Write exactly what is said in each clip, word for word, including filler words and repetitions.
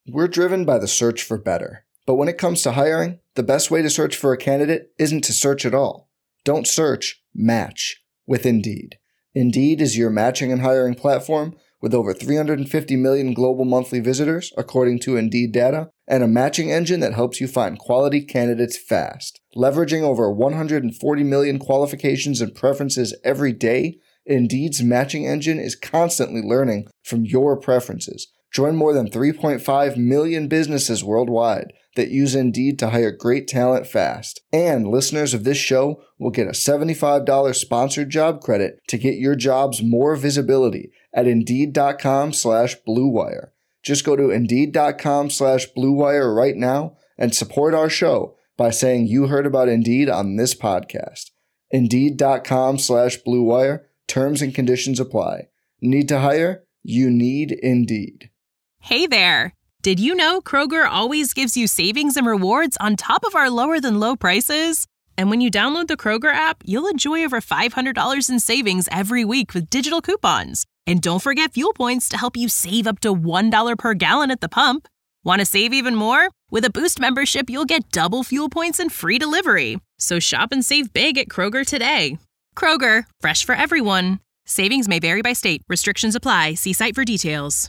We're driven by the search for better. But when it comes to hiring, the best way to search for a candidate isn't to search at all. Don't search, match with Indeed. Indeed is your matching and hiring platform with over three hundred fifty million global monthly visitors, according to Indeed data, and a matching engine that helps you find quality candidates fast. Leveraging over one hundred forty million qualifications and preferences every day, Indeed's matching engine is constantly learning from your preferences. Join more than three point five million businesses worldwide that use Indeed to hire great talent fast. And listeners of this show will get a seventy-five dollars sponsored job credit to get your jobs more visibility at Indeed.com slash Blue Wire. Just go to Indeed.com slash Blue Wire right now and support our show by saying you heard about Indeed on this podcast. Indeed.com slash Blue Wire. Terms and conditions apply. Need to hire? You need Indeed. Hey there! Did you know Kroger always gives you savings and rewards on top of our lower-than-low prices? And when you download the Kroger app, you'll enjoy over five hundred dollars in savings every week with digital coupons. And don't forget fuel points to help you save up to one dollar per gallon at the pump. Want to save even more? With a Boost membership, you'll get double fuel points and free delivery. So shop and save big at Kroger today. Kroger, fresh for everyone. Savings may vary by state. Restrictions apply. See site for details.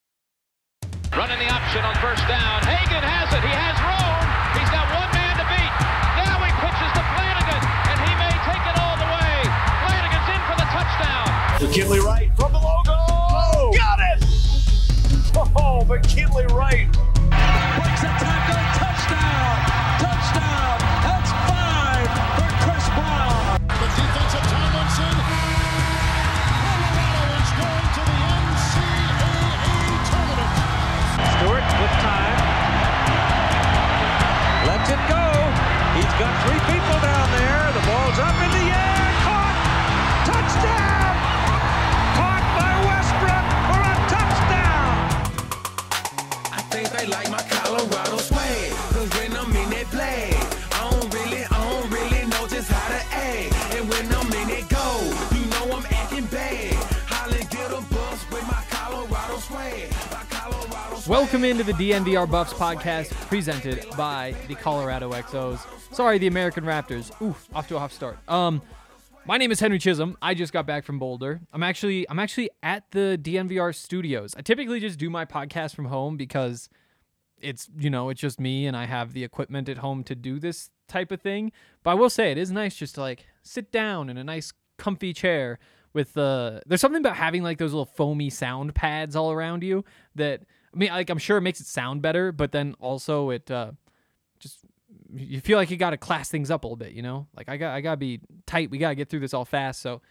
Running the option on first down. Hagan has it. He has room. He's got one man to beat. Now he pitches to Flanagan, and he may take it all the way. Flanagan's in for the touchdown. McKinley Wright from the logo. Oh, got it! Oh, McKinley Wright. Breaks a tackle. Touchdown. Touchdown. That's five for Chris Brown. The defensive Tomlinson. Colorado is going to the N C double A tournament. Stewart with time. Lets it go. He's got three people down there. The ball's up in the air. Caught. Touchdown. Caught by Westbrook for a touchdown. I think they like my Colorado swag. Cause when I'm in that play, I don't really, I don't really know just how to act. And when I'm in it go, you know I'm acting bad. Holly get a bus with my Colorado swag. My Colorado swag. Welcome into the D N V R Buffs podcast presented by the Colorado X Os. Sorry, the American Raptors. Oof, off to a hot start. Um, my name is Henry Chisholm. I just got back from Boulder. I'm actually I'm actually at the D N V R studios. I typically just do my podcast from home because it's, you know, it's just me and I have the equipment at home to do this type of thing. But I will say it is nice just to like sit down in a nice comfy chair with uh there's something about having like those little foamy sound pads all around you that, I mean, like, I'm sure it makes it sound better, but then also it uh, just, you feel like you got to class things up a little bit, you know? Like, I got I got to be tight. We got to get through this all fast. So,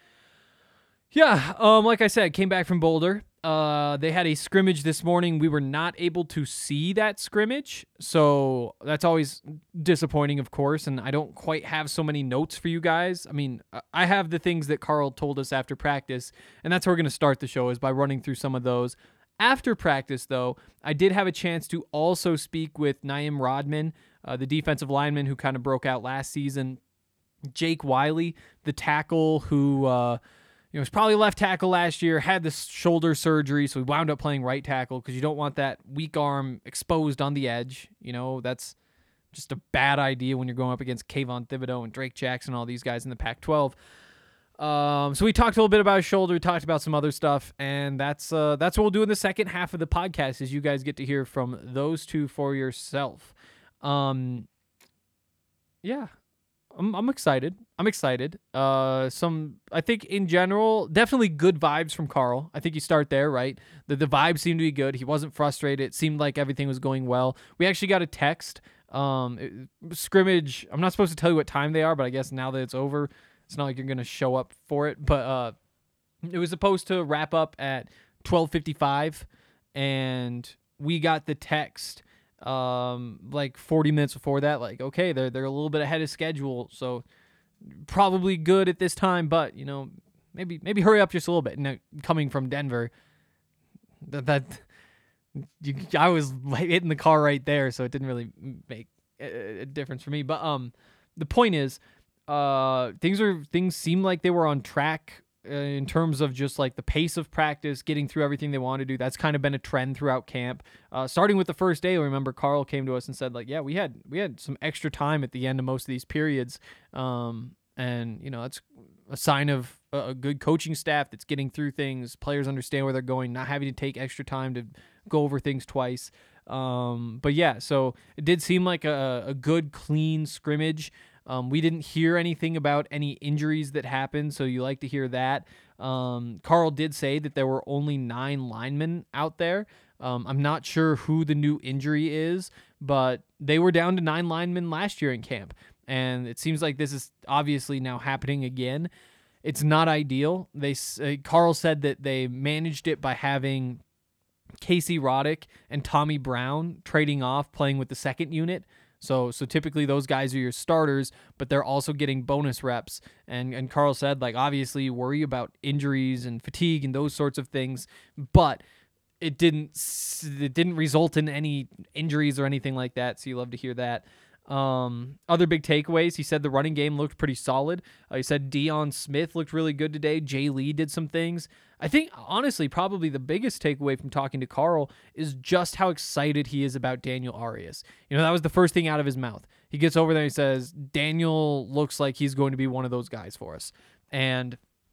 yeah, um, like I said, came back from Boulder. Uh, they had a scrimmage this morning. We were not able to see that scrimmage, so that's always disappointing, of course, and I don't quite have so many notes for you guys. I mean, I have the things that Carl told us after practice, and that's how we're going to start the show, is by running through some of those. After practice, though, I did have a chance to also speak with Naim Rodman, uh, the defensive lineman who kind of broke out last season, Jake Wiley, the tackle who uh, you know was probably left tackle last year, had the shoulder surgery, so he wound up playing right tackle because you don't want that weak arm exposed on the edge. You know, that's just a bad idea when you're going up against Kayvon Thibodeau and Drake Jackson, all these guys in the Pac twelve. Um, so we talked a little bit about his shoulder, we talked about some other stuff, and that's uh, that's what we'll do in the second half of the podcast, is you guys get to hear from those two for yourself. Um, yeah, I'm I'm excited. I'm excited. Uh, some I think in general, definitely good vibes from Carl. I think you start there, right? The the vibes seemed to be good. He wasn't frustrated. It seemed like everything was going well. We actually got a text. Um, it, scrimmage. I'm not supposed to tell you what time they are, but I guess now that it's over, it's not like you're going to show up for it, but uh, it was supposed to wrap up at twelve fifty-five, and we got the text um, like forty minutes before that, like, okay, they're they're a little bit ahead of schedule, so probably good at this time, but, you know, maybe maybe hurry up just a little bit. And coming from Denver, that, that you, I was hitting the car right there, so it didn't really make a, a difference for me. But um, the point is, Uh, things are things seem like they were on track uh, in terms of just like the pace of practice, getting through everything they want to do. That's kind of been a trend throughout camp. Uh, starting with the first day, I remember Carl came to us and said, like, yeah, we had we had some extra time at the end of most of these periods. Um, and, you know, that's a sign of a, a good coaching staff that's getting through things. Players understand where they're going, not having to take extra time to go over things twice. Um, but yeah, so it did seem like a, a good, clean scrimmage. Um, we didn't hear anything about any injuries that happened, so you like to hear that. Um, Carl did say that there were only nine linemen out there. Um, I'm not sure who the new injury is, but they were down to nine linemen last year in camp, and it seems like this is obviously now happening again. It's not ideal. They uh, Carl said that they managed it by having Casey Roddick and Tommy Brown trading off, playing with the second unit. So so typically those guys are your starters, but they're also getting bonus reps. And and Carl said, like, obviously you worry about injuries and fatigue and those sorts of things, but it didn't it didn't result in any injuries or anything like that. So you love to hear that. Um, other big takeaways, he said the running game looked pretty solid. Uh, he said Deion Smith looked really good today. Jay Lee did some things. I think, honestly, probably the biggest takeaway from talking to Carl is just how excited he is about Daniel Arias. You know, that was the first thing out of his mouth. He gets over there and he says, Daniel looks like he's going to be one of those guys for us. And,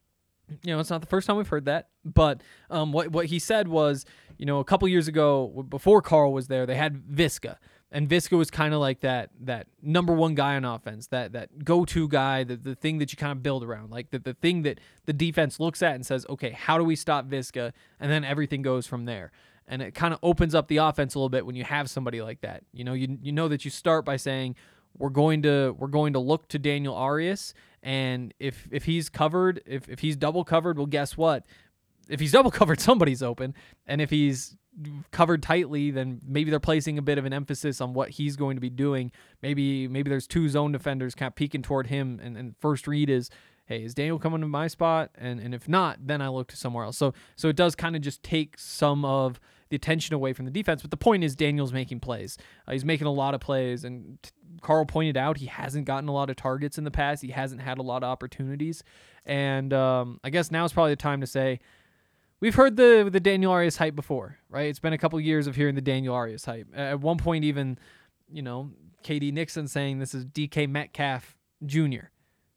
you know, it's not the first time we've heard that, but um, what, what he said was, you know, a couple years ago, before Carl was there, they had Visca. And Visca was kind of like that that number one guy on offense, that that go-to guy, the, the thing that you kind of build around, like the, the thing that the defense looks at and says, okay, how do we stop Visca? And then everything goes from there. And it kind of opens up the offense a little bit when you have somebody like that. You know, you you know that you start by saying, we're going to we're going to look to Daniel Arias, and if if he's covered, if if he's double covered, well, guess what? If he's double covered, somebody's open. And if he's covered tightly, then maybe they're placing a bit of an emphasis on what he's going to be doing. Maybe maybe there's two zone defenders kind of peeking toward him, and, and first read is, hey, is Daniel coming to my spot? And and if not, then I look to somewhere else. So so it does kind of just take some of the attention away from the defense. But the point is, Daniel's making plays. Uh, he's making a lot of plays, and t- Carl pointed out he hasn't gotten a lot of targets in the past. He hasn't had a lot of opportunities. And um, I guess now is probably the time to say, we've heard the the Daniel Arias hype before, right? It's been a couple years of hearing the Daniel Arias hype. At one point, even, you know, K D Nixon saying this is D K Metcalf Junior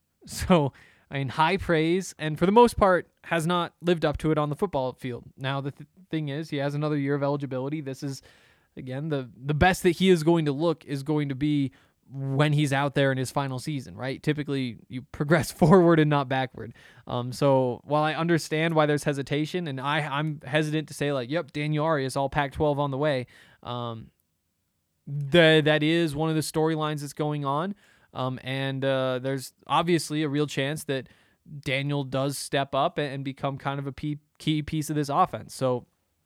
So, I mean, high praise, and for the most part, has not lived up to it on the football field. Now, the th- thing is, he has another year of eligibility. This is, again, the the best that he is going to look is going to be when he's out there in his final season, right? Typically, you progress forward and not backward. Um, so while I understand why there's hesitation, and I, I'm hesitant to say, like, yep, Daniel Arias, all Pac twelve on the way, um, the, that is one of the storylines that's going on. Um, and uh, there's obviously a real chance that Daniel does step up and become kind of a p- key piece of this offense. So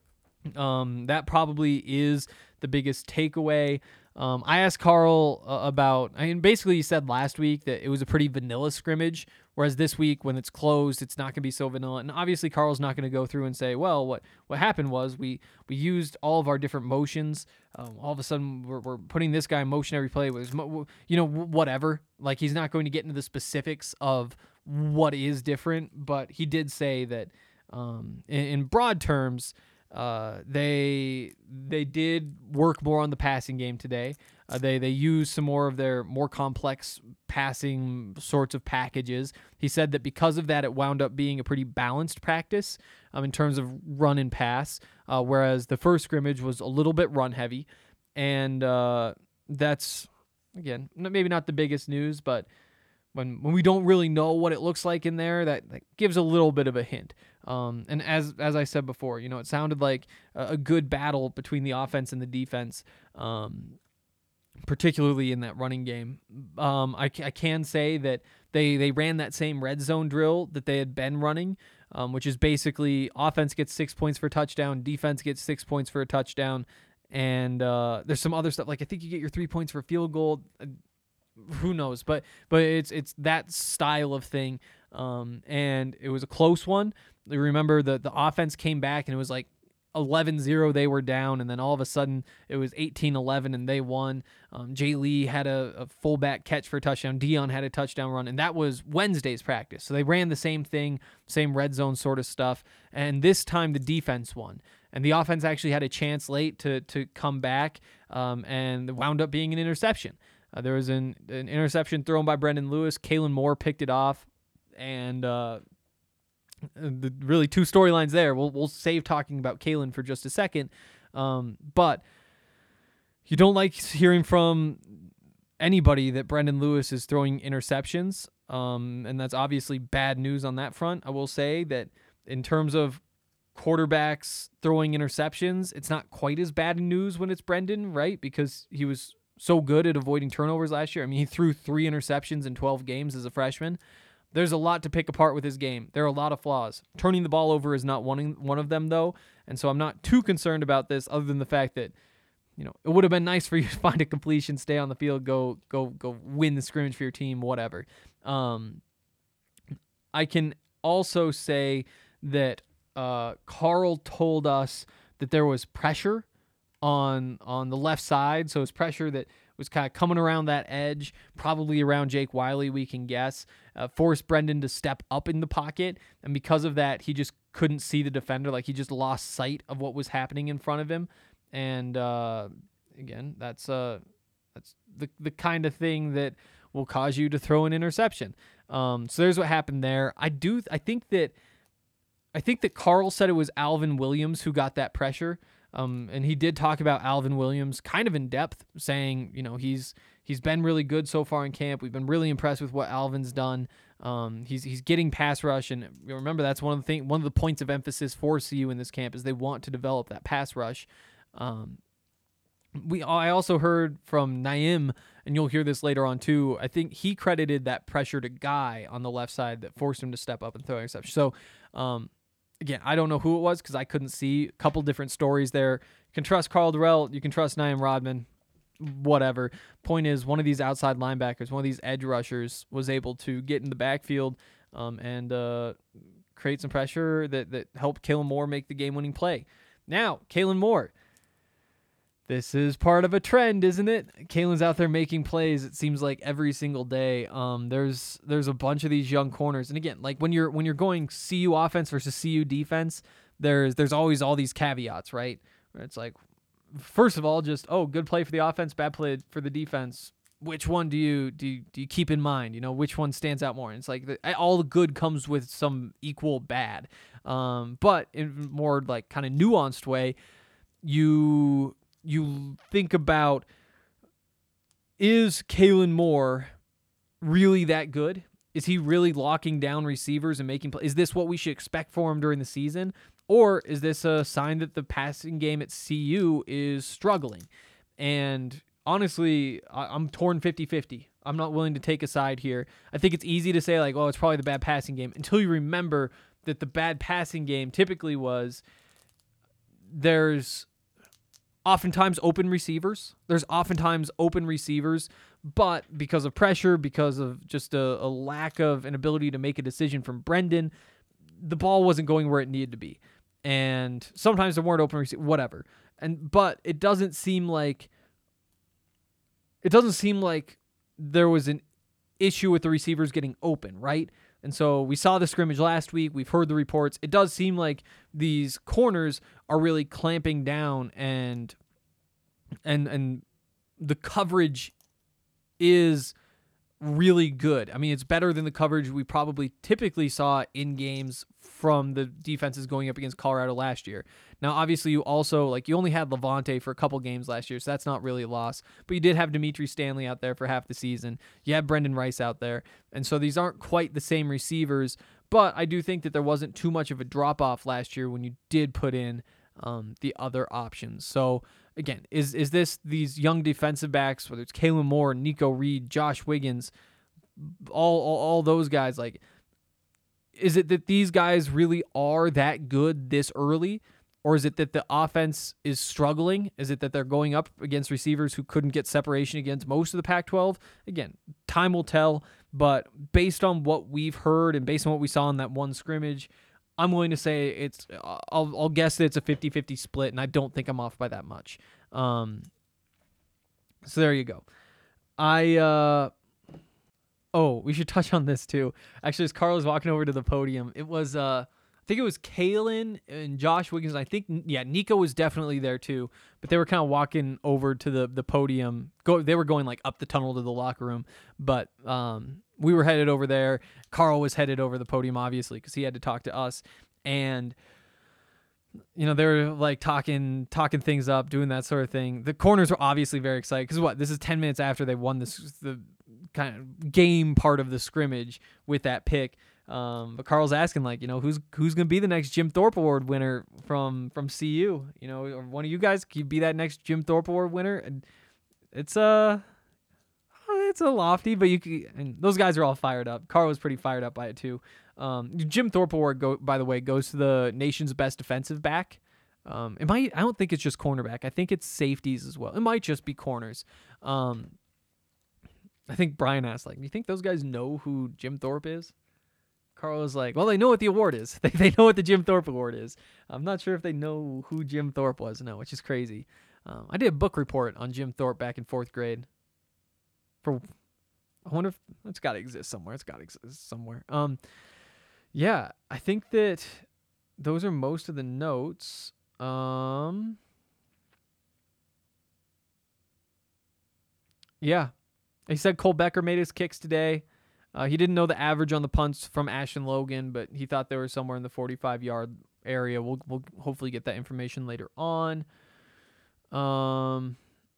um, that probably is the biggest takeaway. Um, I asked Carl uh, about, I mean, basically he said last week that it was a pretty vanilla scrimmage, whereas this week when it's closed, it's not going to be so vanilla. And obviously Carl's not going to go through and say, well, what, what happened was we, we used all of our different motions. Um, all of a sudden we're, we're putting this guy in motion every play with, you know, whatever. Like, he's not going to get into the specifics of what is different, but he did say that um, in, in broad terms, Uh, they they did work more on the passing game today. Uh, they they used some more of their more complex passing sorts of packages. He said that because of that, it wound up being a pretty balanced practice um, in terms of run and pass, uh, whereas the first scrimmage was a little bit run heavy. And uh, that's, again, maybe not the biggest news, but when when we don't really know what it looks like in there, that, that gives a little bit of a hint. Um, and as as I said before, you know, it sounded like a, a good battle between the offense and the defense, um, particularly in that running game. Um, I, I can say that they, they ran that same red zone drill that they had been running, um, which is basically offense gets six points for a touchdown, defense gets six points for a touchdown, and uh, there's some other stuff, like I think you get your three points for a field goal. Who knows? But but it's it's that style of thing. Um, and it was a close one. You remember the the offense came back and it was like eleven zero they were down, and then all of a sudden it was eighteen eleven and they won. Um, Jay Lee had a, a fullback catch for a touchdown. Dion had a touchdown run, and that was Wednesday's practice. So they ran the same thing, same red zone sort of stuff, and this time the defense won. And the offense actually had a chance late to to come back, um, and wound up being an interception. Uh, there was an, an interception thrown by Brendan Lewis. Kalen Moore picked it off, and uh, the really two storylines there. We'll we'll save talking about Kalen for just a second, um, but you don't like hearing from anybody that Brendan Lewis is throwing interceptions, um, and that's obviously bad news on that front. I will say that in terms of quarterbacks throwing interceptions, it's not quite as bad news when it's Brendan, right? Because he was so good at avoiding turnovers last year. I mean, he threw three interceptions in twelve games as a freshman. There's a lot to pick apart with his game. There are a lot of flaws. Turning the ball over is not one, one of them, though, and so I'm not too concerned about this other than the fact that, you know, it would have been nice for you to find a completion, stay on the field, go go go win the scrimmage for your team, whatever. Um, I can also say that Uh, Carl told us that there was pressure on on the left side, so it's pressure that was kind of coming around that edge, probably around Jake Wiley, we can guess, uh, forced Brendan to step up in the pocket, and because of that, he just couldn't see the defender, like he just lost sight of what was happening in front of him, and uh, again, that's uh, that's the the kind of thing that will cause you to throw an interception. Um, so there's what happened there. I do, I think that I think that Carl said it was Alvin Williams who got that pressure, um, and he did talk about Alvin Williams kind of in depth, saying, you know, he's he's been really good so far in camp. We've been really impressed with what Alvin's done. Um, he's he's getting pass rush, and remember that's one of the thing, one of the points of emphasis for C U in this camp is they want to develop that pass rush. Um, we I also heard from Naim, and you'll hear this later on too. I think he credited that pressure to Guy on the left side that forced him to step up and throw an interception. So. Um, Again, I don't know who it was because I couldn't see. A couple different stories there. You can trust Carl Durrell. You can trust Naim Rodman. Whatever. Point is, one of these outside linebackers, one of these edge rushers, was able to get in the backfield um, and uh, create some pressure that, that helped Kalen Moore make the game-winning play. Now, Kalen Moore. This is part of a trend, isn't it? Kalen's out there making plays, it seems like every single day. Um, there's there's a bunch of these young corners. And again, like when you're when you're going C U offense versus C U defense, there's there's always all these caveats, right? Where it's like, first of all, just, oh, good play for the offense, bad play for the defense. Which one do you do you, do you keep in mind? You know, which one stands out more? And it's like the, all the good comes with some equal bad. Um, but in more like kind of nuanced way, you you think about, is Kalen Moore really that good? Is he really locking down receivers and making plays? Is this what we should expect for him during the season? Or is this a sign that the passing game at C U is struggling? And honestly, I'm torn fifty-fifty. I'm not willing to take a side here. I think it's easy to say, like, oh, it's probably the bad passing game, until you remember that the bad passing game typically was there's oftentimes open receivers. There's oftentimes open receivers, but because of pressure, because of just a, a lack of an ability to make a decision from Brendan, the ball wasn't going where it needed to be. And sometimes there weren't open receivers, whatever. And but it doesn't seem like it doesn't seem like there was an issue with the receivers getting open, right? And so we saw the scrimmage last week. We've heard the reports. It does seem like these corners are really clamping down, and and and the coverage is really good. I mean, it's better than the coverage we probably typically saw in games from the defenses going up against Colorado last year. Now, obviously, you also, like, you only had Levante for a couple games last year, so that's not really a loss. But you did have Dimitri Stanley out there for half the season. You had Brendan Rice out there. And so these aren't quite the same receivers. But I do think that there wasn't too much of a drop-off last year when you did put in um, the other options. So, again, is is this these young defensive backs, whether it's Kalen Moore, Nico Reed, Josh Wiggins, all, all all those guys, like, is it that these guys really are that good this early? Or is it that the offense is struggling? Is it that they're going up against receivers who couldn't get separation against most of the Pac twelve? Again, time will tell, but based on what we've heard and based on what we saw in that one scrimmage, I'm willing to say it's, I'll, I'll guess that it's a fifty-fifty split, and I don't think I'm off by that much. Um, so there you go. I, uh, oh, we should touch on this too. Actually, as Carl was walking over to the podium, it was, uh, I think it was Kalen and Josh Wiggins. I think, yeah, Nico was definitely there too, but they were kind of walking over to the, the podium. Go, they were going like up the tunnel to the locker room, but, um, we were headed over there. Carl was headed over the podium, obviously, because he had to talk to us. And, you know, they were like talking, talking things up, doing that sort of thing. The corners were obviously very excited because what? This is ten minutes after they won this, the kind of game part of the scrimmage with that pick. Um, but Carl's asking, like, you know, who's who's going to be the next Jim Thorpe Award winner from from C U? You know, or one of you guys could be that next Jim Thorpe Award winner. And it's uh it's a lofty, but you can, and those guys are all fired up. Carl was pretty fired up by it too. Um, Jim Thorpe Award, go, by the way, goes to the nation's best defensive back. Um, it might, I don't think it's just cornerback. I think it's safeties as well. It might just be corners. Um, I think Brian asked, like, do you think those guys know who Jim Thorpe is? Carl was like, well, they know what the award is. They they know what the Jim Thorpe Award is. I'm not sure if they know who Jim Thorpe was, no, which is crazy. Um, I did a book report on Jim Thorpe back in fourth grade. For, I wonder if it's got to exist somewhere. It's got to exist somewhere. Um, yeah, I think that those are most of the notes. Um, yeah, he said Cole Becker made his kicks today. Uh, he didn't know the average on the punts from Ashton Logan, but he thought they were somewhere in the forty-five yard area. We'll we'll hopefully get that information later on. Um.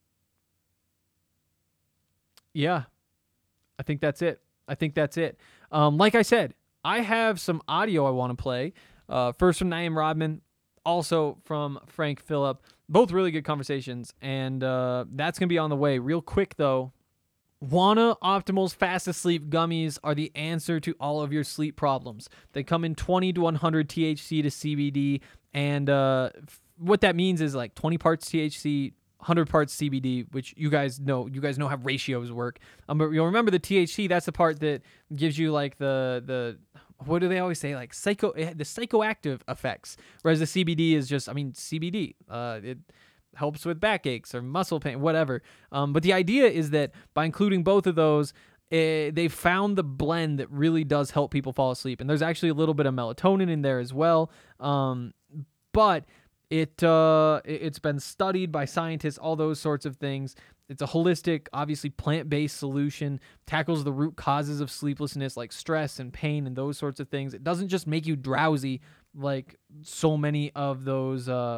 Yeah, I think that's it. I think that's it. Um, like I said, I have some audio I want to play. Uh, first from Naeem Rodman, also from Frank Phillip. Both really good conversations, and uh, that's going to be on the way. Real quick, though, Wana Optimal's Fast Asleep Gummies are the answer to all of your sleep problems. They come in twenty to one hundred T H C to C B D, and uh, f- what that means is like twenty parts T H C, one hundred parts C B D, which you guys know. You guys know how ratios work. Um, but you'll remember the T H C. That's the part that gives you like the the what do they always say? Like psycho the psychoactive effects. Whereas the C B D is just, I mean, C B D. Uh, it helps with backaches or muscle pain, whatever. Um, but the idea is that by including both of those, eh, they found the blend that really does help people fall asleep. And there's actually a little bit of melatonin in there as well. Um, but It uh, it's been studied by scientists, all those sorts of things. It's a holistic, obviously plant-based solution, tackles the root causes of sleeplessness like stress and pain and those sorts of things. It doesn't just make you drowsy like so many of those uh,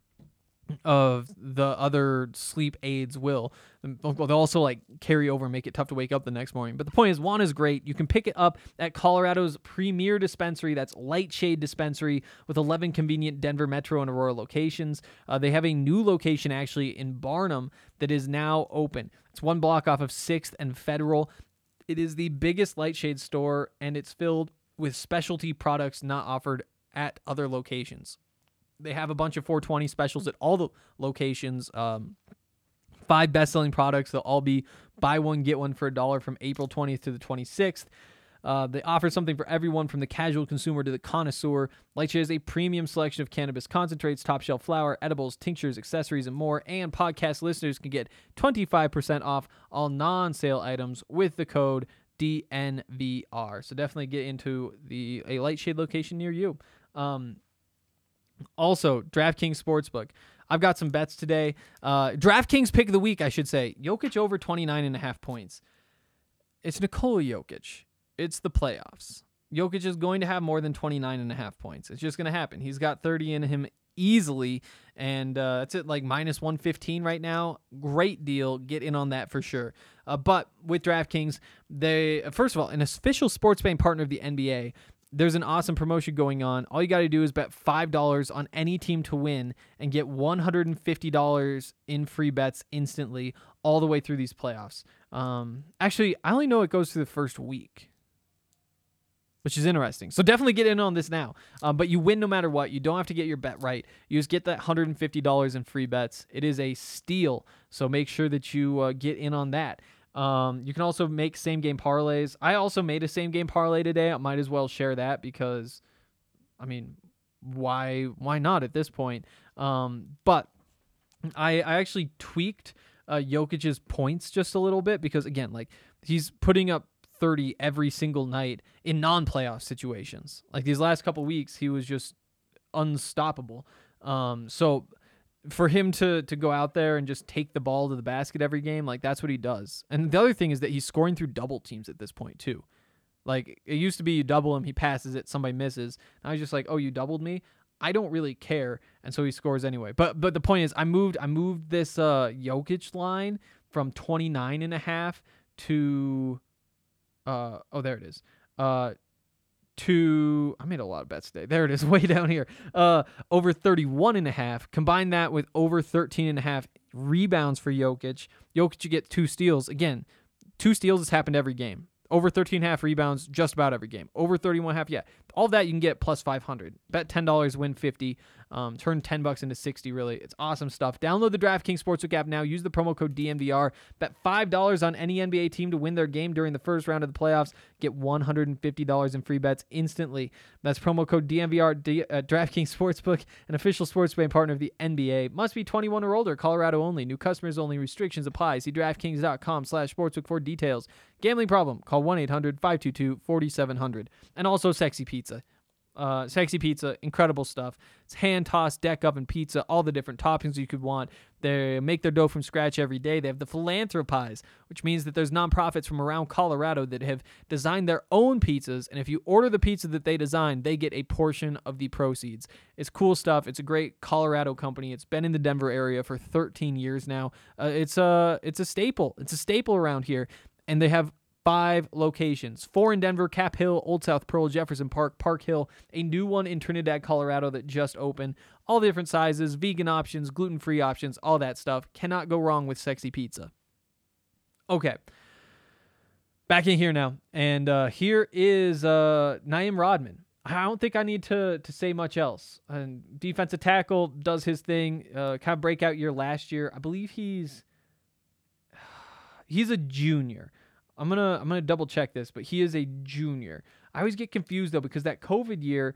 of the other sleep aids will. They'll also like carry over and make it tough to wake up the next morning. But the point is, Wana is great. You can pick it up at Colorado's premier dispensary. That's Lightshade Dispensary with eleven convenient Denver Metro and Aurora locations. Uh, they have a new location actually in Barnum that is now open. It's one block off of sixth and Federal. It is the biggest Lightshade store, and it's filled with specialty products not offered at other locations. They have a bunch of four twenty specials at all the locations. Um, five best-selling products. They'll all be buy one, get one for a dollar from April twentieth to the twenty-sixth. Uh, they offer something for everyone from the casual consumer to the connoisseur. Lightshade has a premium selection of cannabis concentrates, top-shelf flower, edibles, tinctures, accessories, and more. And podcast listeners can get twenty-five percent off all non-sale items with the code D N V R. So definitely get into the a Lightshade location near you. Um, Also, DraftKings Sportsbook. I've got some bets today. Uh, DraftKings pick of the week, I should say. Jokic over twenty-nine and a half points. It's Nikola Jokic. It's the playoffs. Jokic is going to have more than twenty-nine and a half points. It's just going to happen. He's got thirty in him easily, and uh, it's at like minus one fifteen right now. Great deal. Get in on that for sure. Uh, but with DraftKings, they first of all, an official sports betting partner of the N B A, there's an awesome promotion going on. All you got to do is bet five dollars on any team to win and get one hundred fifty dollars in free bets instantly all the way through these playoffs. Um, actually, I only know it goes through the first week, which is interesting. So definitely get in on this now. Um, but you win no matter what. You don't have to get your bet right. You just get that one hundred fifty dollars in free bets. It is a steal. So make sure that you uh, get in on that. Um, you can also make same game parlays. I also made a same game parlay today. I might as well share that because I mean, why why not at this point? Um, but I I actually tweaked uh, Jokic's points just a little bit because again, like he's putting up thirty every single night in non-playoff situations. Like these last couple weeks, he was just unstoppable. Um, so for him to to go out there and just take the ball to the basket every game, like that's what he does. And the other thing is that he's scoring through double teams at this point too. Like it used to be you double him, he passes it, somebody misses. Now he's just like, oh, you doubled me? I don't really care, and so he scores anyway. But but the point is, I moved I moved this uh, Jokic line from twenty-nine and a half to uh oh there it is uh to I made a lot of bets today. There it is, way down here. Uh, over thirty-one and a half. Combine that with over thirteen and a half rebounds for Jokic. Jokic, you get two steals. Again, two steals has happened every game. Over thirteen and a half rebounds just about every game. Over thirty-one and a half, yeah. All that you can get plus five hundred. Bet ten dollars, win fifty. Um, turn ten bucks into sixty, really. It's awesome stuff. Download the DraftKings Sportsbook app now. Use the promo code D M V R. Bet five dollars on any N B A team to win their game during the first round of the playoffs. Get one hundred fifty dollars in free bets instantly. That's promo code D M V R. D- uh, DraftKings Sportsbook, an official sports betting partner of the N B A. Must be twenty-one or older. Colorado only. New customers only. Restrictions apply. See DraftKings.com slash sportsbook for details. Gambling problem? Call one eight hundred five two two four seven zero zero. And also Sexy Pizza. Uh, Sexy Pizza, incredible stuff. It's hand-tossed, deck oven pizza, all the different toppings you could want. They make their dough from scratch every day. They have the Philanthropies, which means that there's nonprofits from around Colorado that have designed their own pizzas, and if you order the pizza that they designed, they get a portion of the proceeds. It's cool stuff. It's a great Colorado company. It's been in the Denver area for thirteen years now. Uh, it's a it's a staple. It's a staple around here, and they have five locations. Four in Denver, Cap Hill, Old South Pearl, Jefferson Park, Park Hill, a new one in Trinidad, Colorado that just opened. All the different sizes, vegan options, gluten-free options, all that stuff. Cannot go wrong with Sexy Pizza. Okay. Back in here now. And uh, here is uh, Naeem Rodman. I don't think I need to to say much else. And defensive tackle does his thing. Uh, kind of breakout year last year. I believe he's he's a junior. I'm gonna I'm gonna double check this, but he is a junior. I always get confused though because that COVID year,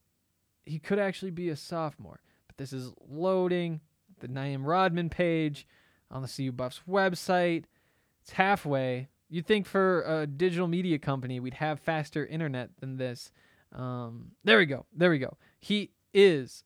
he could actually be a sophomore. But this is loading the Naeem Rodman page on the C U Buffs website. It's halfway. You'd think for a digital media company we'd have faster internet than this. Um, there we go. There we go. He is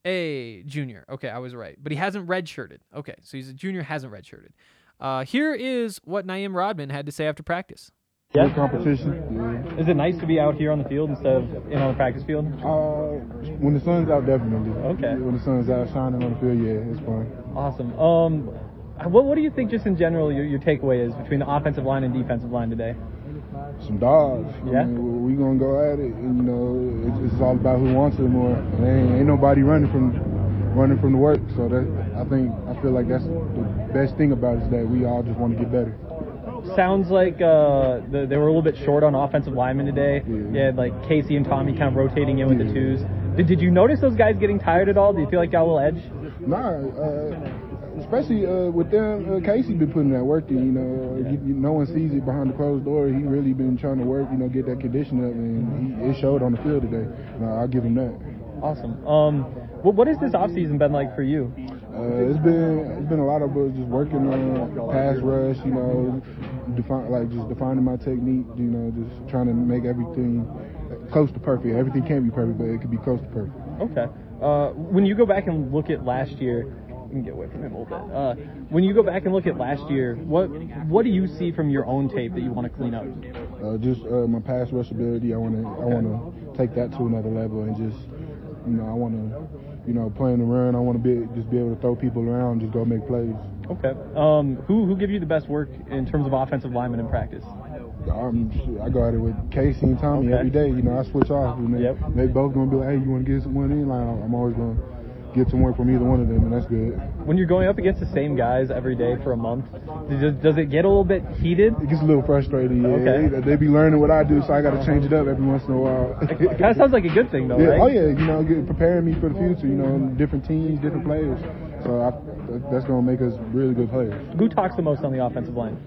a junior. Okay, I was right, but he hasn't redshirted. Okay, so he's a junior, hasn't redshirted. Uh, here is what Naeem Rodman had to say after practice. Yeah. Good competition. Yeah. Is it nice to be out here on the field instead of in on the practice field? Uh, when the sun's out, definitely. Okay. When the sun's out shining on the field, yeah, it's fun. Awesome. Um, what what do you think, just in general, your your takeaway is between the offensive line and defensive line today? Some dogs. Yeah. I mean, we gonna go at it, and you know, it's, it's all about who wants it more. Ain't, ain't nobody running from. running from the work, so that I think I feel like that's the best thing about it is that we all just want to get better. Sounds like uh, the, they were a little bit short on offensive linemen today. Yeah. You had like Casey and Tommy kind of rotating in with yeah. the twos. Did Did you notice those guys getting tired at all? Do you feel like you got a little edge? Nah, uh, especially uh, with them. Uh, Casey been putting that work in. You know, yeah. you, you, no one sees it behind the closed door. He really been trying to work. You know, get that condition up, and he, it showed on the field today. No, I'll give him that. Awesome. Um, what what has this offseason been like for you? Uh, it's been it's been a lot of us just working on pass rush, you know, define like just defining my technique, you know, just trying to make everything close to perfect. Everything can't be perfect, but it could be close to perfect. Okay. Uh, when you go back and look at last year, you can get away from him a little bit. Uh, when you go back and look at last year, what what do you see from your own tape that you want to clean up? Uh, just uh, my pass rush ability. I want to okay. I want to take that to another level and just. You know, I want to, you know, playing the run. I want to be just be able to throw people around, just go make plays. Okay. Um, who who give you the best work in terms of offensive linemen in practice? Um, I go at it with Casey and Tommy okay. every day. You know, I switch off. And they, yep. they both gonna be like, hey, you want to get someone in? Like, I'm always gonna get some work from either one of them, and that's good. When you're going up against the same guys every day for a month, does, does it get a little bit heated? It gets a little frustrating, yeah. Okay. They, they be learning what I do, so I got to change it up every once in a while. It kind of sounds like a good thing, though, yeah. right? Oh, yeah, you know, get, preparing me for the future, you know, different teams, different players. So I, that's going to make us really good players. Who talks the most on the offensive line?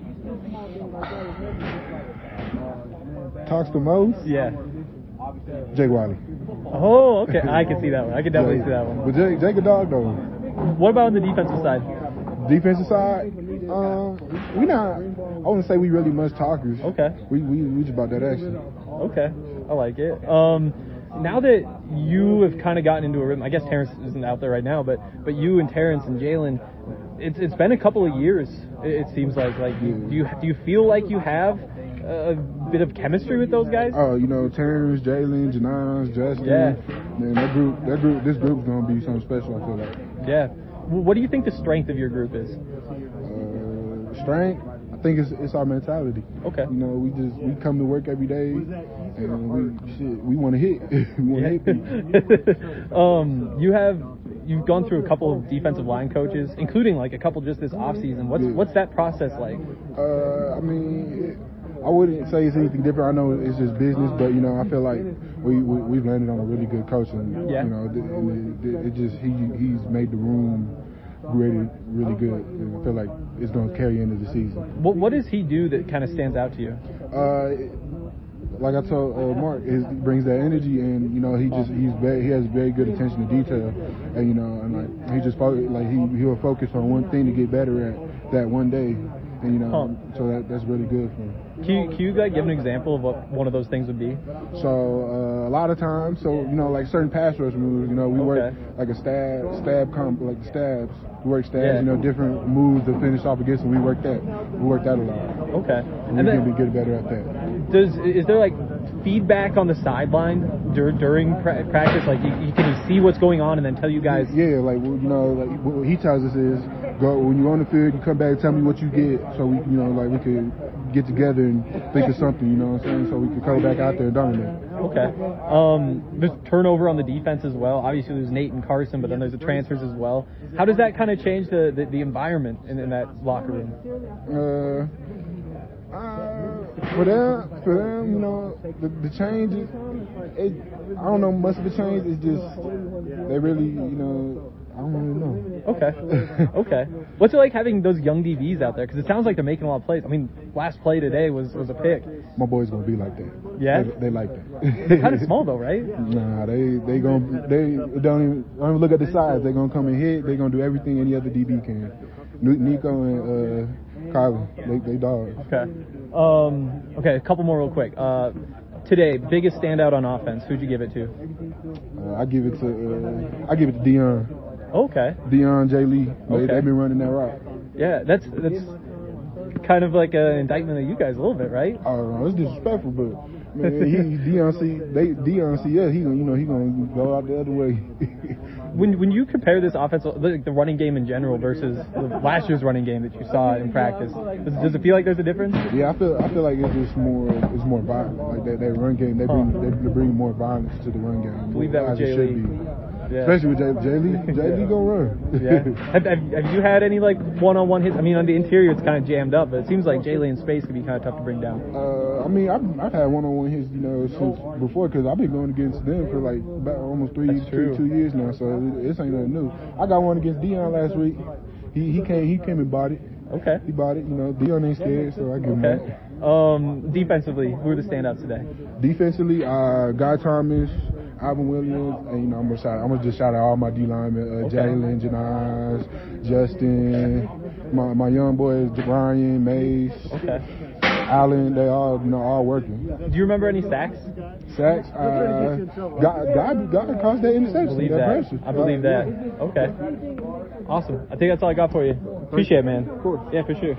Talks the most? Yeah. Jake Wiley. Oh, okay. I can see that one. I can definitely Yeah. see that one. But Jake, Jake a dog though. What about on the defensive side? Defensive side, um, we not. I wouldn't say we really much talkers. Okay. We we we just about that action. Okay. I like it. Um, now that you have kind of gotten into a rhythm, I guess Terrence isn't out there right now, but but you and Terrence and Jalen, it's it's been a couple of years. It, it seems like like you, do you do you feel like you have a bit of chemistry with those guys? Oh, you know, Terrence, Jalen, Janaz, Justin. Yeah. Man, that group, that group, this group's gonna be something special. I feel like. Yeah. What do you think the strength of your group is? Uh, strength. I think it's it's our mentality. Okay. You know, we just we come to work every day, and we shit we want to hit. we want to hit people. um, you have you've gone through a couple of defensive line coaches, including like a couple just this offseason. What's Yeah. what's that process like? Uh, I mean, it, I wouldn't say it's anything different. I know it's just business, but you know, I feel like we, we we've landed on a really good coach, and Yeah. you know, it, it, it just he he's made the room really really good. And I feel like it's going to carry into the season. What what does he do that kind of stands out to you? Uh, like I told uh, Mark, it brings that energy, and you know, he just he's very, he has very good attention to detail, and you know, and like he just fo- like he he'll focus on one thing to get better at that one day, and you know, Huh. so that that's really good for him. Can you, can you like give an example of what one of those things would be? So uh, a lot of times, so you know, like certain pass rush moves, you know, we work Okay. like a stab, stab comp, like stabs. We work stabs, Yeah. you know, different moves to finish off against, and we work that. We work that a lot. Okay. And we And can then be get better at that. does is there like feedback on the sideline dur- during pra- practice? Like, you, you, can he see what's going on and then tell you guys? Yeah, like well, you know, like what he tells us is, go when you're on the field, you come back and tell me what you get, so we, you know, like we could get together and think of something, you know what I'm saying? So we could go back out there and dominate. Okay. Um, there's turnover on the defense as well. Obviously, there's Nate and Carson, but then there's the transfers as well. How does that kind of change the, the, the environment in, in that locker room? Uh, uh, for them, for them, you know, the, the changes, it, I don't know much of the change. It's just they really, you know, I don't really know. Okay. Okay. What's it like having those young D Bs out there? Because it sounds like they're making a lot of plays. I mean, last play today was, was a pick. My boys gonna be like that. Yeah? They, they like that. They're kind of small though, right? Nah, they they gonna they don't even, don't even look at the size. They gonna come and hit. They gonna do everything any other D B can. Nico and uh, Kyler, they they dogs. Okay. Um, okay, a couple more real quick. Uh, today, biggest standout on offense. Who'd you give it to? Uh, I give it to uh, I give it to Dion. Okay. Dion, Jay Lee. They, Okay. They've been running that route. Yeah, that's that's kind of like an indictment of you guys a little bit, right? I don't know, it's disrespectful, but man, he Dion see they Dion see us. He gonna you know he gonna go out the other way. When when you compare this offense, the, the running game in general versus the last year's running game that you saw in practice, does, does it feel like there's a difference? Yeah, I feel I feel like it's just more it's more violent. Like that, that run game, they bring Huh. they, they bring more violence to the run game. Believe that with as it Jay should Lee. be. Yeah. Especially with Jay, Jay Lee. Jay Lee gonna run. Yeah. have, have, have you had any like one-on-one hits? I mean, on the interior it's kind of jammed up, but it seems like Jay Lee in space could be kind of tough to bring down. Uh, I mean, I've, I've had one-on-one hits, you know, since before, because I've been going against them for like about almost three, That's true. two, two years now. So it, this ain't nothing new. I got one against Dion last week. He he came he came and bought it. Okay. He bought it. You know, Dion ain't scared, so I give him Okay. Um, defensively, who are the standouts today? that. Defensively, uh, Guy Thomas, Alvin Williams, and you know, I'm gonna shout. I'm gonna just shout out all my D linemen: uh, Okay. Jalen, Janaz, Justin, my my young boys, Ryan, Mace, Okay. Allen. They all you know all working. Do you remember any sacks? Sacks. Uh, God, God, God caused that I interception. believe that that. pressure. I believe that. Okay. Awesome. I think that's all I got for you. Appreciate it, man. Of course. Yeah, for sure.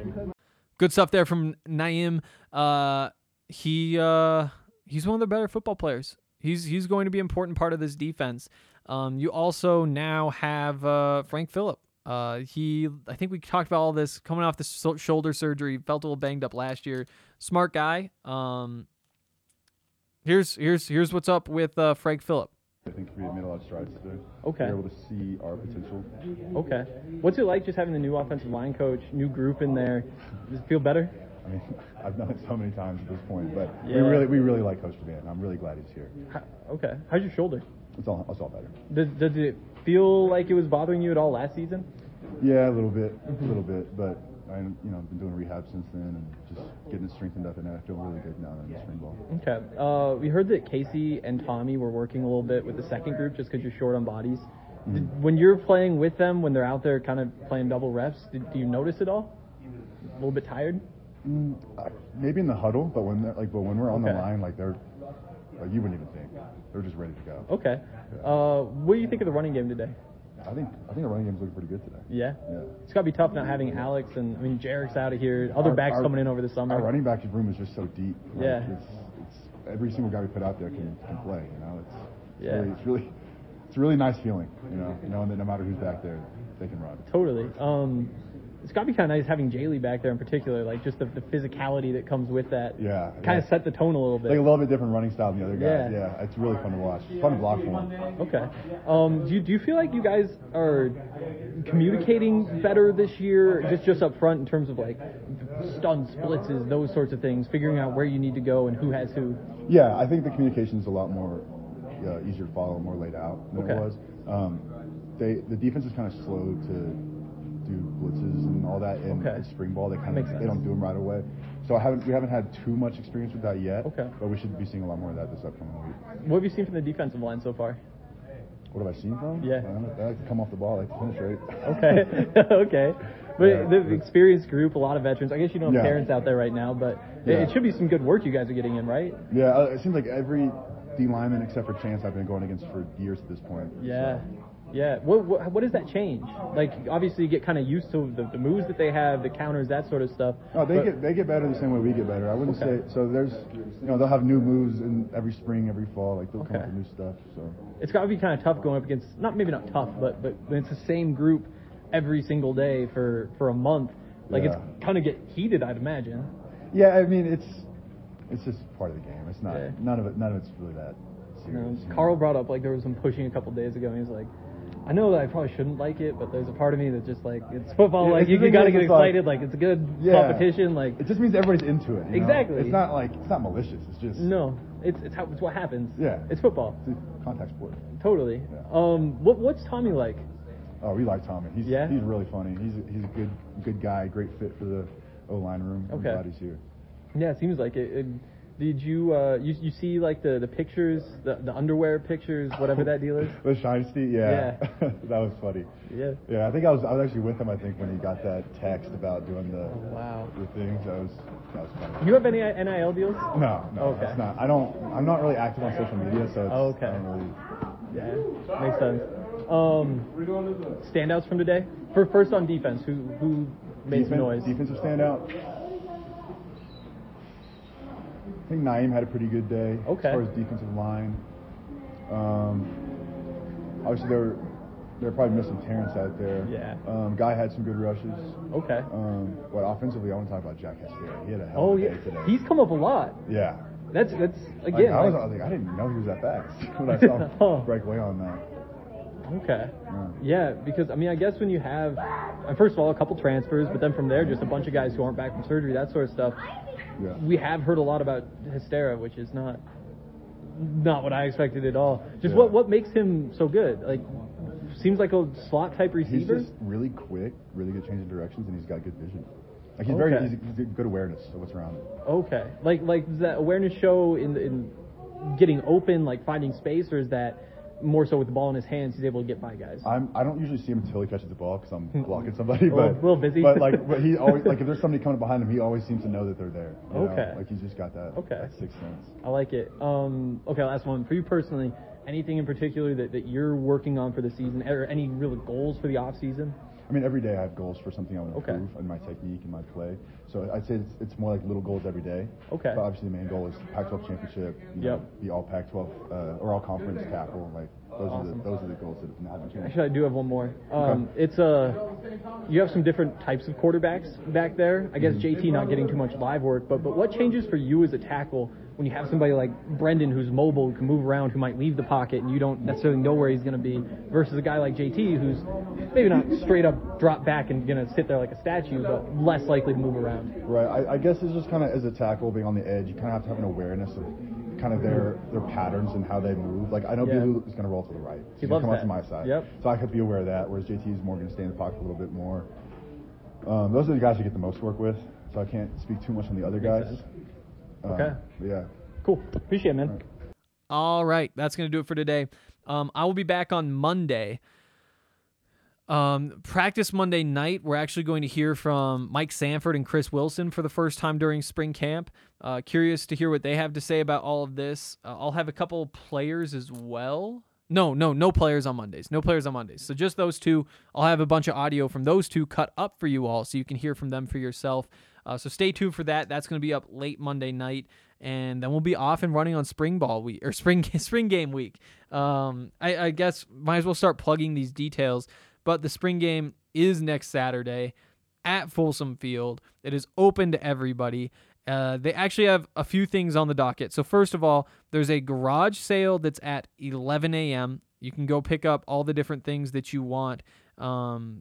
Good stuff there from Naeem. Uh, he uh, he's one of the better football players. He's he's going to be an important part of this defense. Um, you also now have uh, Frank Phillip. Uh, he I think we talked about all this coming off the so- shoulder surgery. Felt a little banged up last year. Smart guy. Um, here's here's here's what's up with uh, Frank Phillip. I think we made a lot of strides today. Okay. We were able to see our potential. Okay. What's it like just having the new offensive line coach, new group in there? Does it feel better? I mean, I've done it so many times at this point, but Yeah. we really, we really like Coach DeVan. I'm really glad he's here. How, okay. How's your shoulder? It's all, it's all better. Does, does it feel like it was bothering you at all last season? Yeah, a little bit, Mm-hmm. a little bit, but I, you know, been doing rehab since then and just getting it strengthened up, and I feel really good now in the spring ball. Okay. Uh, we heard that Casey and Tommy were working a little bit with the second group just because you're short on bodies. Mm-hmm. Did, when you're playing with them, when they're out there kind of playing double reps, did, do you notice it all? A little bit tired? Mm, uh, maybe in the huddle, but when they're, like, but when we're on Okay. the line, like they're, like you wouldn't even think, they're just ready to go. Okay. Uh, what do you think of the running game today? I think I think the running game's looking pretty good today. Yeah? Yeah. It's got to be tough not having Alex and, I mean, Jarek's out of here. Other Our- backs our- coming in over the summer. Our running back room is just so deep. Like, Yeah. It's, it's every single guy we put out there can, can play. You know, it's, it's Yeah. really it's really it's a really nice feeling. You know, knowing that no matter who's back there, they can run. Totally. Um, it's got to be kind of nice having Jaylee back there in particular, like just the, the physicality that comes with that. Yeah. Kind of yeah. set the tone a little bit. Like a little bit different running style than the other guys. Yeah. Yeah, it's really fun to watch. It's fun to block for them. Okay. Um, do you do you feel like you guys are communicating better this year, just just up front in terms of like stuns, blitzes, those sorts of things, figuring out where you need to go and who has who? Yeah, I think the communication is a lot more uh, easier to follow, more laid out than Okay. it was. Um, they the defense is kind of slow to do blitzes and all that in Okay. spring ball. They kind Makes of they sense. don't do them right away. So I haven't we haven't had too much experience with that yet. Okay. But we should be seeing a lot more of that this upcoming week. What have you seen from the defensive line so far? What have I seen from? Yeah. I like to come off the ball, I like to penetrate. Okay. Okay. But Yeah. the experienced group, a lot of veterans. I guess you don't have Yeah. parents out there right now, but it, Yeah. it should be some good work you guys are getting in, right? Yeah, uh, it seems like every D lineman except for Chance I've been going against for years at this point. Yeah. So. Yeah. What, what what does that change? Like, obviously, you get kind of used to the, the moves that they have, the counters, that sort of stuff. No, they But- get they get better the same way we get better. I wouldn't Okay. say so. There's, you know, they'll have new moves in every spring, every fall. Like they'll come Okay. up with new stuff. So It's got to be kind of tough going up against, not maybe not tough, but but when it's the same group every single day for, for a month. Like, Yeah. it's kind of get heated, I'd imagine. yeah, I mean it's it's just part of the game. It's not Yeah. none of it. None of it's really that You know, serious. you know? Carl brought up, like, there was some pushing a couple days ago, and he's like, I know that I probably shouldn't like it, but there's a part of me that's just like, it's football, Yeah, like, it's you, the you thing got to is, get it's like- excited, like, it's a good Yeah. competition, like, It just means everybody's into it. You know? Exactly. It's not like it's not malicious. It's just no, it's it's how it's what happens. Yeah. It's football. It's a contact sport. Totally. Yeah. Um, what what's Tommy like? Oh, we like Tommy. He's Yeah? he's really funny. He's a, he's a good good guy. Great fit for the O line room. I'm Okay. glad he's here. Yeah, it seems like it. it did you uh you you see like the the pictures, the the underwear pictures, whatever that deal is? With Shinesty, yeah, that was funny. Yeah. Yeah, I think I was I was actually with him. I think when he got that text about doing the Wow. the things. That was that was funny. You have any N I L deals? No, no, Okay. that's not. I don't. I'm not really active on social media, so it's, Oh, okay. I don't really. Yeah, makes sense. Um, standouts from today? For first on defense, who who made some Defense- noise? Defensive standout. I think Naeem had a pretty good day. Okay. As far as defensive line. Um, obviously, they were they're probably missing Terrence out there. Yeah. Um, Guy had some good rushes. Okay. Um, but offensively, I want to talk about Jack Hester. He had a hell Oh of a yeah, day today. he's come up a lot. yeah. That's that's Like, again. I was, like- I was like, I didn't know he was that fast when I saw him Oh. break away on that. Okay. Yeah. Yeah, because I mean, I guess when you have, uh, first of all, a couple transfers, but then from there, just a bunch of guys who aren't back from surgery, that sort of stuff. Yeah. We have heard a lot about Hystera, which is not not what I expected at all. Just Yeah. what what makes him so good? Like, seems like a slot type He's receiver. just really quick, really good changing directions, and he's got good vision. Like he's very, Okay. he's, he's got good awareness of what's around him. Okay. Like like does that awareness show in in getting open, like finding space, or is that more so with the ball in his hands, he's able to get by guys? I'm, I don't usually see him until he catches the ball because I'm blocking somebody. A little- But a little busy. But like, but he always like if there's somebody coming behind him, he always seems to know that they're there. you know? Okay. Like he's just got that. Okay. That sixth sense. I like it. Um, okay, last one. For you personally, anything in particular that, that you're working on for the season, or any real goals for the off season? I mean, every day I have goals for something I want to Okay. improve in my technique and my play. So I'd say it's, it's more like little goals every day. Okay. But obviously the main goal is Pac twelve championship. You know, Yep. be all Pac twelve uh, or all conference tackle. Like those Awesome. are the those are the goals that haven't changed. Actually, I do have one more. Um, It's uh, you have some different types of quarterbacks back there. I guess J T not getting too much live work, but but what changes for you as a tackle when you have somebody like Brendan who's mobile, who can move around, who might leave the pocket, and you don't necessarily know where he's going to be, versus a guy like J T who's maybe not straight up drop back and going to sit there like a statue, but less likely to move around. Right. I, I guess it's just kind of as a tackle being on the edge, you kind of have to have an awareness of kind of their their patterns and how they move. Like I know Yeah. Blue is going to roll to the right. He He's loves going to come that. up to my side. Yep. So I have to be aware of that. Whereas J T is more going to stay in the pocket a little bit more. Um, those are the guys who get the most work with. So I can't speak too much on the other Makes guys. sense. Um, Okay. but yeah. Cool. Appreciate it, man. All right. All right, that's going to do it for today. Um, I will be back on Monday. Um, practice Monday night, we're actually going to hear from Mike Sanford and Chris Wilson for the first time during spring camp. Uh, curious to hear what they have to say about all of this. Uh, I'll have a couple players as well. No, no, no players on Mondays. No players on Mondays. So just those two. I'll have a bunch of audio from those two cut up for you all so you can hear from them for yourself. Uh, so stay tuned for that. That's going to be up late Monday night. And then we'll be off and running on spring ball week or spring spring game week. Um, I, I guess might as well start plugging these details. But the spring game is next Saturday at Folsom Field. It is open to everybody. Uh, they actually have a few things on the docket. So first of all, there's a garage sale that's at eleven a.m. You can go pick up all the different things that you want. Um,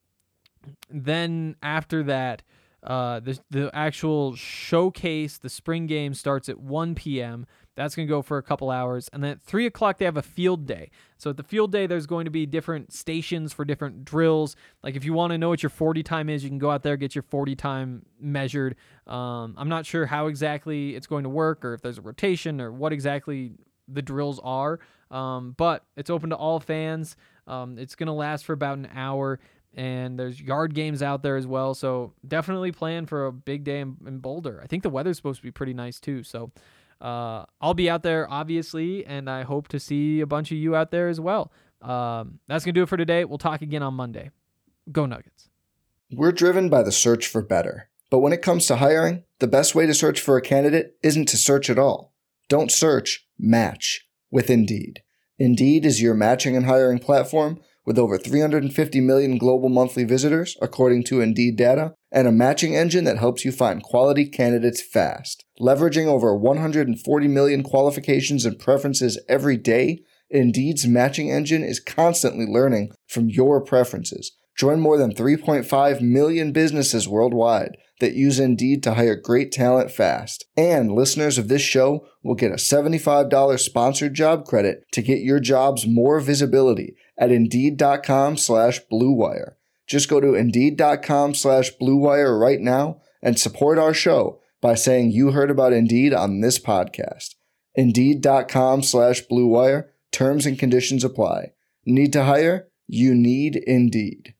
then after that, uh, the the actual showcase, the spring game starts at one p.m. That's going to go for a couple hours. And then at three o'clock, they have a field day. So at the field day, there's going to be different stations for different drills. Like if you want to know what your forty time is, you can go out there, get your forty time measured. Um, I'm not sure how exactly it's going to work or if there's a rotation or what exactly the drills are. Um, but it's open to all fans. Um, it's going to last for about an hour. And there's yard games out there as well. So definitely plan for a big day in, in Boulder. I think the weather's supposed to be pretty nice too. So uh, I'll be out there, obviously, and I hope to see a bunch of you out there as well. Um, that's going to do it for today. We'll talk again on Monday. Go Nuggets. We're driven by the search for better. But when it comes to hiring, the best way to search for a candidate isn't to search at all. Don't search, match with Indeed. Indeed is your matching and hiring platform with over three hundred fifty million global monthly visitors, according to Indeed data, and a matching engine that helps you find quality candidates fast. Leveraging over one hundred forty million qualifications and preferences every day, Indeed's matching engine is constantly learning from your preferences. Join more than three point five million businesses worldwide that use Indeed to hire great talent fast. And listeners of this show will get a seventy-five dollars sponsored job credit to get your jobs more visibility at Indeed.com slash Blue Wire. Just go to Indeed.com slash Blue Wire right now and support our show by saying you heard about Indeed on this podcast. Indeed.com slash Blue Wire. Terms and conditions apply. Need to hire? You need Indeed.